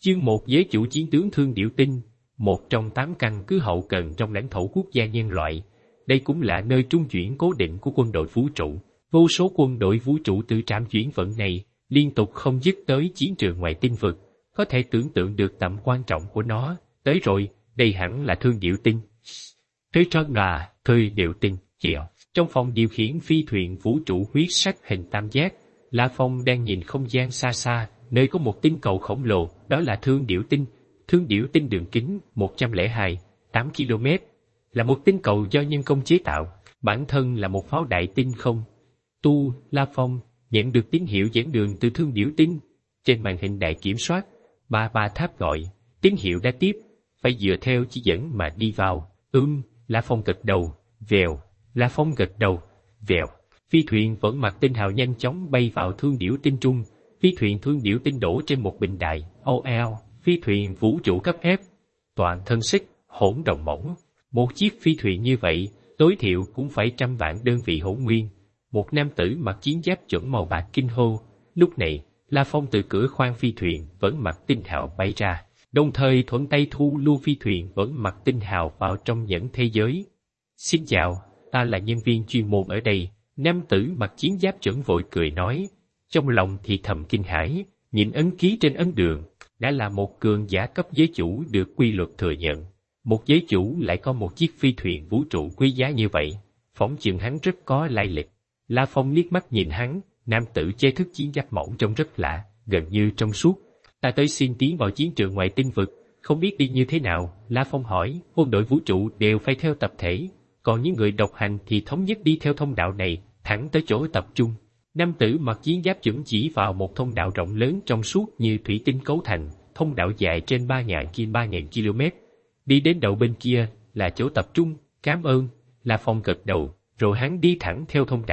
Chương 1 Giới chủ chiến tướng Thương Điểu Tinh, một trong 8 căn cứ hậu cần trong lãnh thổ quốc gia nhân loại. Đây cũng là nơi trung chuyển cố định của quân đội vũ trụ. Vô số quân đội vũ trụ từ trạm chuyển vận này liên tục không dứt tới chiến trường ngoài tinh vực. Có thể tưởng tượng được tầm quan trọng của nó. Tới rồi, đây hẳn là Thương Điểu Tinh. Tới trơn là Thương Điểu Tinh. Trong phòng điều khiển phi thuyền vũ trụ huyết sắc hình tam giác, La Phong đang nhìn không gian xa xa, nơi có một tinh cầu khổng lồ, đó là Thương Điểu Tinh. Thương Điểu Tinh đường kính 102,8 km, là một tinh cầu do nhân công chế tạo, bản thân là một pháo đại tinh không. La Phong nhận được tín hiệu dẫn đường từ Thương Điểu Tinh. Trên màn hình đại kiểm soát, ba tháp gọi, tín hiệu đã tiếp, phải dựa theo chỉ dẫn mà đi vào. La Phong gật đầu, vèo. La Phong gật đầu, vèo. Phi thuyền vẫn mặc tinh hào nhanh chóng bay vào Thương Điểu Tinh trung. Phi thuyền Thương Điểu Tinh đổ trên một bình đài, phi thuyền vũ trụ cấp F, toàn thân xích, hỗn đồng mỏng. Một chiếc phi thuyền như vậy, tối thiểu cũng phải 100 vạn đơn vị hỗn nguyên. Một nam tử mặc chiến giáp chuẩn màu bạc kinh hô. Lúc này, La Phong từ cửa khoang phi thuyền vẫn mặc tinh hào bay ra, đồng thời thuận tay thu lưu phi thuyền vẫn mặc tinh hào vào trong nhẫn thế giới. Xin chào, ta là nhân viên chuyên môn ở đây. Nam tử mặc chiến giáp chuẩn vội cười nói, trong lòng thì thầm kinh hãi, nhìn ấn ký trên ấn đường, đã là một cường giả cấp giới chủ được quy luật thừa nhận. Một giới chủ lại có một chiếc phi thuyền vũ trụ quý giá như vậy, phỏng chừng hắn rất có lai lịch. La Phong liếc mắt nhìn hắn, nam tử che thức chiến giáp mỏng trông rất lạ, gần như trong suốt. Ta tới xin tiến vào chiến trường ngoài tinh vực, không biết đi như thế nào. La Phong hỏi, quân đội vũ trụ đều phải theo tập thể, còn những người độc hành thì thống nhất đi theo thông đạo này, thẳng tới chỗ tập trung. Nam tử mặc chiến giáp chuẩn chỉ vào một thông đạo rộng lớn trong suốt như thủy tinh cấu thành, thông đạo dài trên 3.000 km. Đi đến đầu bên kia là chỗ tập trung, cảm ơn. La Phong gật đầu, rồi hắn đi thẳng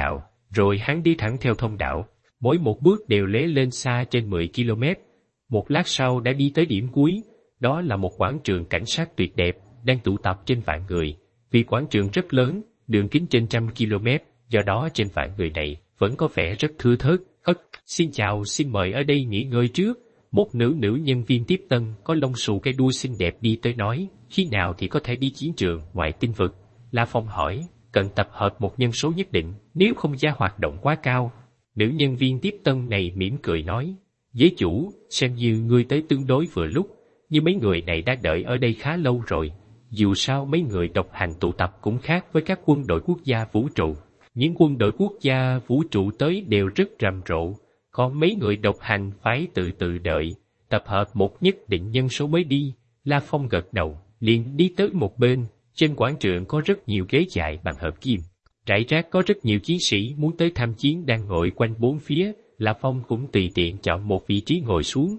theo thông đạo. Mỗi một bước đều lé lên xa trên 10 km. Một lát sau đã đi tới điểm cuối, đó là một quảng trường cảnh sát tuyệt đẹp, đang tụ tập trên vạn người. Vì quảng trường rất lớn, đường kính trên 100 km, do đó trên vạn người này vẫn có vẻ rất thưa thớt. Xin chào, xin mời ở đây nghỉ ngơi trước. Một nữ nhân viên tiếp tân có lông xù cây đuôi xinh đẹp đi tới nói, khi nào thì có thể đi chiến trường ngoài tinh vực. La Phong hỏi, cần tập hợp một nhân số nhất định, nếu không giá hoạt động quá cao. Nữ nhân viên tiếp tân này mỉm cười nói, giới chủ, xem như ngươi tới tương đối vừa lúc, như mấy người này đã đợi ở đây khá lâu rồi. Dù sao mấy người độc hành tụ tập cũng khác với các quân đội quốc gia vũ trụ. Những quân đội quốc gia vũ trụ tới đều rất rầm rộ, còn mấy người độc hành phải từ từ đợi, tập hợp một nhất định nhân số mới đi. La Phong gật đầu, liền đi tới một bên. Trên quảng trường có rất nhiều ghế dài bằng hợp kim, rải rác có rất nhiều chiến sĩ muốn tới tham chiến đang ngồi quanh bốn phía. La Phong cũng tùy tiện chọn một vị trí ngồi xuống.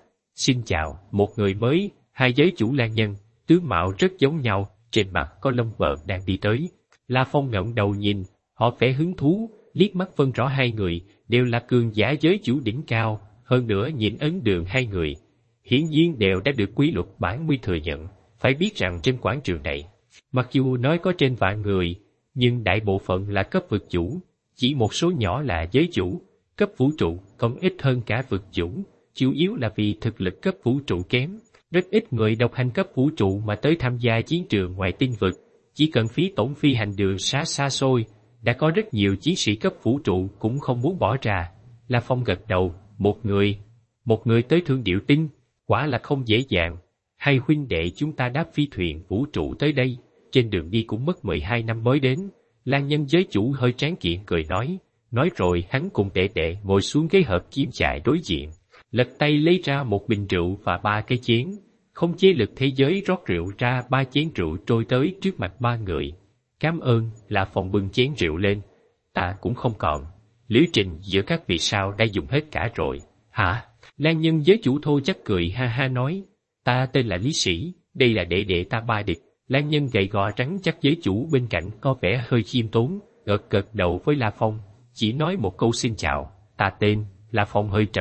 Xin chào, một người mới, hai giới chủ lang nhân, tướng mạo rất giống nhau, trên mặt có lông vợn đang đi tới. La Phong ngẩng đầu nhìn, họ vẻ hứng thú, liếc mắt phân rõ hai người đều là cường giả giới chủ đỉnh cao, hơn nữa nhìn ấn đường hai người, hiển nhiên đều đã được quy luật bản quy thừa nhận. Phải biết rằng trên quảng trường này, mặc dù nói có trên vạn người, nhưng đại bộ phận là cấp vực chủ, chỉ một số nhỏ là giới chủ. Cấp vũ trụ còn ít hơn cả vực chủ, chủ yếu là vì thực lực cấp vũ trụ kém. Rất ít người độc hành cấp vũ trụ mà tới tham gia chiến trường ngoài tinh vực, chỉ cần phí tổn phi hành đường xa xôi, đã có rất nhiều chiến sĩ cấp vũ trụ cũng không muốn bỏ ra. La Phong gật đầu, một người tới Thương Điểu Tinh, quả là không dễ dàng. Hai huynh đệ chúng ta đáp phi thuyền vũ trụ tới đây, trên đường đi cũng mất 12 năm mới đến. Lang nhân giới chủ hơi tráng kiện cười nói rồi hắn cùng đệ ngồi xuống ghế hợp kim chài đối diện, lật tay lấy ra một bình rượu và 3 cái chén, không chế lực thế giới rót rượu ra 3 chén rượu trôi tới trước mặt 3 người. Cảm ơn. La Phong bưng chén rượu lên, ta cũng không còn, lữ trình giữa các vị sao đã dùng hết cả rồi. Hả? Lang nhân giới chủ thô chắc cười ha ha nói, ta tên là Lý Sĩ, đây là đệ ta Ba Địch. Lang nhân gầy gò trắng chắc giới chủ bên cạnh có vẻ hơi khiêm tốn, gật đầu với La Phong, chỉ nói một câu xin chào. Ta tên. La Phong hơi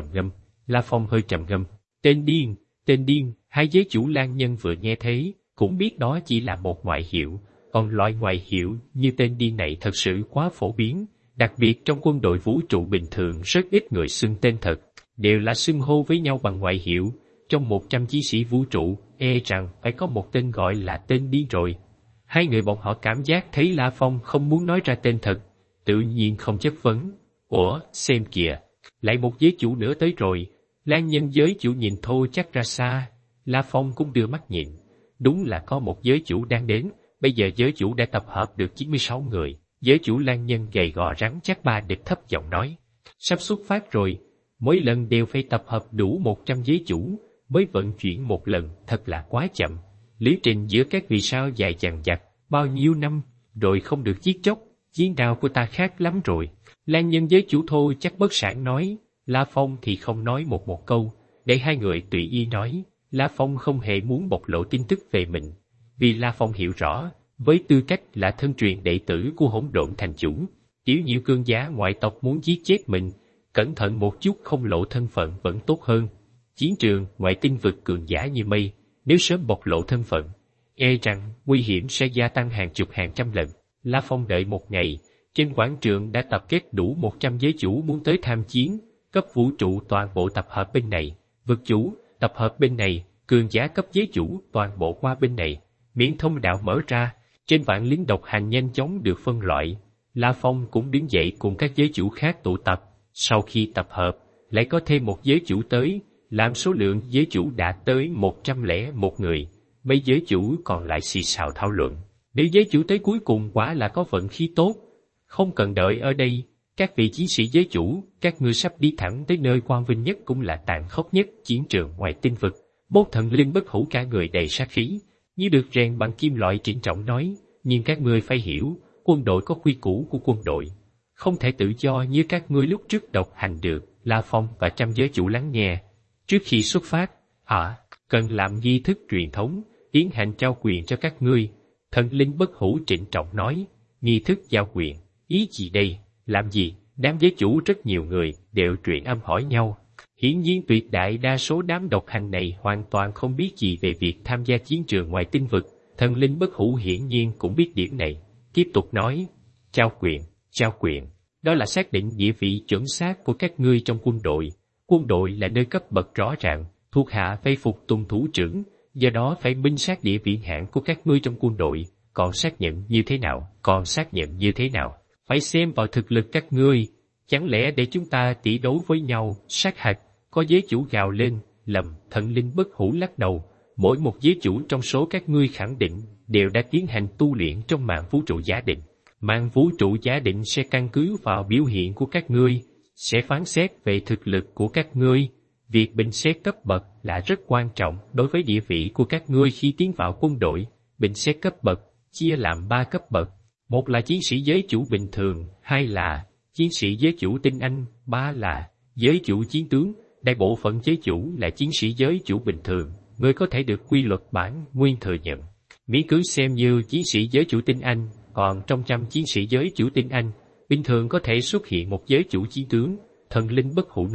trầm ngâm. Tên điên. Hai giới chủ lang nhân vừa nghe thấy cũng biết đó chỉ là một ngoại hiệu, còn loại ngoại hiệu như tên điên này thật sự quá phổ biến, đặc biệt trong quân đội vũ trụ bình thường rất ít người xưng tên thật, đều là xưng hô với nhau bằng ngoại hiệu. trong 100 chiến sĩ vũ trụ, rằng phải có một tên gọi là tên điên rồi. Hai người bọn họ cảm giác thấy La Phong không muốn nói ra tên thật, tự nhiên không chất vấn. Ủa, xem kìa, lại một giới chủ nữa tới rồi. Lan Nhân giới chủ nhìn thôi chắc ra xa, La Phong cũng đưa mắt nhìn. Đúng là có một giới chủ đang đến, bây giờ giới chủ đã tập hợp được 96 người. Giới chủ Lan Nhân gầy gò rắn chắc ba địch thấp giọng nói. Sắp xuất phát rồi, mỗi lần đều phải tập hợp đủ 100 giới chủ, mới vận chuyển một lần, thật là quá chậm. Lý trình giữa các vì sao dài dằng dặc, bao nhiêu năm, rồi không được giết chóc, chiến đao của ta khác lắm rồi. Lan Nhân giới chủ thôi chắc bất sản nói, La Phong thì không nói một câu, để hai người tùy ý nói. La Phong không hề muốn bộc lộ tin tức về mình, vì La Phong hiểu rõ, với tư cách là thân truyền đệ tử của Hỗn Độn Thành Chủ, tiểu nhiêu cương giá ngoại tộc muốn giết chết mình, cẩn thận một chút không lộ thân phận vẫn tốt hơn. Chiến trường ngoại tinh vực cường giả như mây, nếu sớm bộc lộ thân phận, rằng nguy hiểm sẽ gia tăng hàng chục hàng trăm lần. La Phong đợi một ngày, trên quảng trường đã tập kết đủ 100 giới chủ muốn tới tham chiến, cấp vũ trụ toàn bộ tập hợp bên này, vực chủ tập hợp bên này, cường giả cấp giới chủ toàn bộ qua bên này, miễn thông đạo mở ra, trên vạn lính độc hành nhanh chóng được phân loại. La Phong cũng đứng dậy cùng các giới chủ khác tụ tập, sau khi tập hợp, lại có thêm một giới chủ tới, làm số lượng giới chủ đạt tới 101 người, mấy giới chủ còn lại xì xào thảo luận. Nếu giới chủ tới cuối cùng quả là có vận khí tốt, không cần đợi ở đây, các vị chiến sĩ giới chủ, các ngươi sắp đi thẳng tới nơi quang vinh nhất cũng là tàn khốc nhất chiến trường ngoài tinh vực. Bốt Thần Linh bất hủ cả người đầy sát khí, như được rèn bằng kim loại trịnh trọng nói, nhưng các ngươi phải hiểu, quân đội có quy củ của quân đội, không thể tự do như các ngươi lúc trước độc hành được. La Phong và trăm giới chủ lắng nghe. Trước khi xuất phát, cần làm nghi thức truyền thống, tiến hành trao quyền cho các ngươi. Thần Linh bất hủ trịnh trọng nói, nghi thức giao quyền, ý gì đây, làm gì? Đám giới chủ rất nhiều người đều truyền âm hỏi nhau. Hiển nhiên tuyệt đại đa số đám độc hành này hoàn toàn không biết gì về việc tham gia chiến trường ngoài tinh vực. Thần Linh bất hủ hiển nhiên cũng biết điểm này, tiếp tục nói, trao quyền, đó là xác định địa vị chuẩn xác của các ngươi trong quân đội. Quân đội là nơi cấp bậc rõ ràng, thuộc hạ phải phục tùng thủ trưởng, do đó phải minh xác địa vị hạng của các ngươi trong quân đội. Còn xác nhận như thế nào? Phải xem vào thực lực các ngươi. Chẳng lẽ để chúng ta tỷ đấu với nhau, sát hạch? Có giới chủ gào lên, lầm. Thần Linh bất hủ lắc đầu. Mỗi một giới chủ trong số các ngươi khẳng định đều đã tiến hành tu luyện trong màn vũ trụ giả định. Màn vũ trụ giả định sẽ căn cứ vào biểu hiện của các ngươi, sẽ phán xét về thực lực của các ngươi. Việc bình xét cấp bậc là rất quan trọng đối với địa vị của các ngươi khi tiến vào quân đội. Bình xét cấp bậc chia làm 3 cấp bậc. Một là chiến sĩ giới chủ bình thường, hai là chiến sĩ giới chủ tinh anh, ba là giới chủ chiến tướng. Đại bộ phận giới chủ là chiến sĩ giới chủ bình thường, người có thể được quy luật bản nguyên thừa nhận. Miễn cứ xem như chiến sĩ giới chủ tinh anh, còn trong trăm chiến sĩ giới chủ tinh anh, bình thường có thể xuất hiện một giới chủ chiến tướng. Thần Linh bất hủ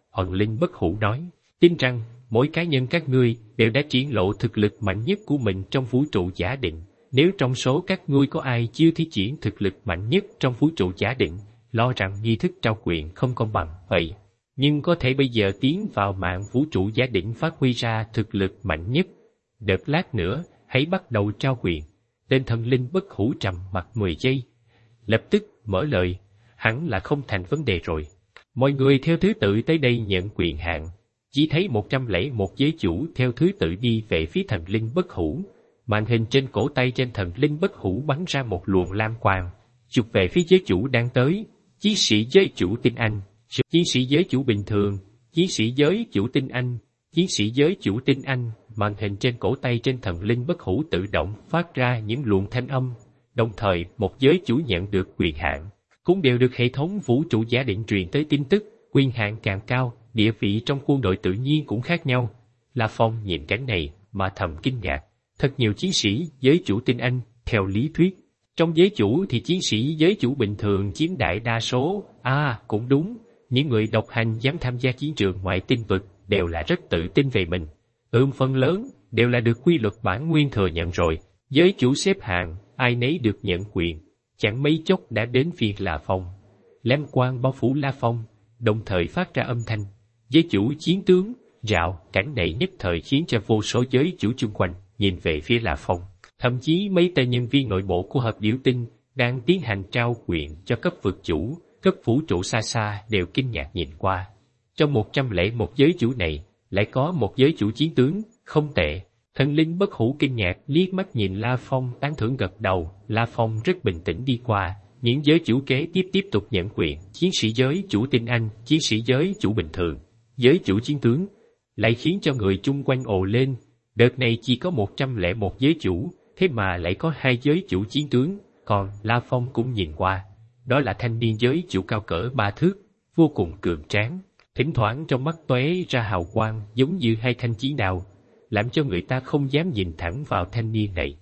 nói, tin rằng mỗi cá nhân các ngươi đều đã triển lộ thực lực mạnh nhất của mình trong vũ trụ giả định. Nếu trong số các ngươi có ai chưa thi triển thực lực mạnh nhất trong vũ trụ giả định, lo rằng nghi thức trao quyền không công bằng vậy, nhưng có thể bây giờ tiến vào mạng vũ trụ giả định phát huy ra thực lực mạnh nhất. Đợt lát nữa, hãy bắt đầu trao quyền. Tên Thần Linh bất hủ trầm mặt 10 giây, lập tức mở lời, hẳn là không thành vấn đề rồi. Mọi người theo thứ tự tới đây nhận quyền hạn. Chỉ thấy 101 giới chủ theo thứ tự đi về phía Thần Linh bất hủ. Màn hình trên cổ tay trên Thần Linh bất hủ bắn ra một luồng lam quang, chụp về phía giới chủ đang tới. Chiến sĩ giới chủ tinh anh, chiến sĩ giới chủ bình thường, chiến sĩ giới chủ tinh anh, chiến sĩ giới chủ tinh anh. Màn hình trên cổ tay trên Thần Linh bất hủ tự động phát ra những luồng thanh âm, đồng thời một giới chủ nhận được quyền hạn, cũng đều được hệ thống vũ trụ giả định truyền tới tin tức. Quyền hạn càng cao, địa vị trong quân đội tự nhiên cũng khác nhau. La Phong nhìn cảnh này mà thầm kinh ngạc. Thật nhiều chiến sĩ giới chủ tinh anh, theo lý thuyết, trong giới chủ thì chiến sĩ giới chủ bình thường chiếm đại đa số. Cũng đúng, những người độc hành dám tham gia chiến trường ngoại tinh vực đều là rất tự tin về mình. Phần lớn đều là được quy luật bản nguyên thừa nhận rồi. Giới chủ xếp hạng, ai nấy được nhận quyền. Chẳng mấy chốc đã đến phiên La Phong. Lam quang bao phủ La Phong, đồng thời phát ra âm thanh. Giới chủ chiến tướng, rạo, cảnh này nhất thời khiến cho vô số giới chủ chung quanh nhìn về phía La Phong. Thậm chí mấy tên nhân viên nội bộ của Hợp Điểu Tinh đang tiến hành trao quyền cho cấp vực chủ, cấp vũ trụ xa xa đều kinh ngạc nhìn qua. Trong 101 giới chủ này, lại có một giới chủ chiến tướng, không tệ. Thần linh bất hủ kinh ngạc liếc mắt nhìn La Phong tán thưởng gật đầu, La Phong rất bình tĩnh đi qua. Những giới chủ kế tiếp tục nhận quyền, chiến sĩ giới chủ tinh anh, chiến sĩ giới chủ bình thường, giới chủ chiến tướng, lại khiến cho người chung quanh ồ lên. Đợt này chỉ có 101 giới chủ, thế mà lại có 2 giới chủ chiến tướng, còn La Phong cũng nhìn qua. Đó là thanh niên giới chủ cao cỡ 3 thước, vô cùng cường tráng, thỉnh thoảng trong mắt tóe ra hào quang giống như 2 thanh chiến đao, làm cho người ta không dám nhìn thẳng vào thanh niên này.